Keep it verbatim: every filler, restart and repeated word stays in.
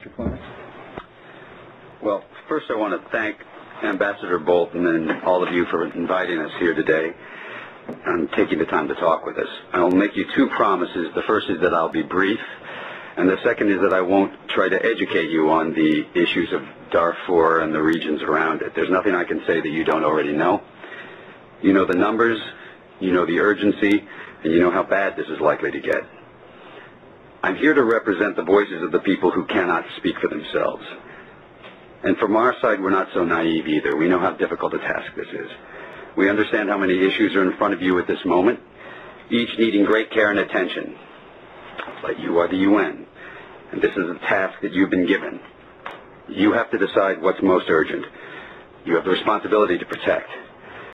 Well, first I want to thank Ambassador Bolton and all of you for inviting us here today and taking the time to talk with us. I'll make you two promises. The first is that I'll be brief, and the second is that I won't try to educate you on the issues of Darfur and the regions around it. There's nothing I can say that you don't already know. You know the numbers, you know the urgency, and you know how bad this is likely to get. I'm here to represent the voices of the people who cannot speak for themselves. And from our side, we're not so naive either. We know how difficult a task this is. We understand how many issues are in front of you at this moment, each needing great care and attention. But you are the U N, and this is a task that you've been given. You have to decide what's most urgent. You have the responsibility to protect.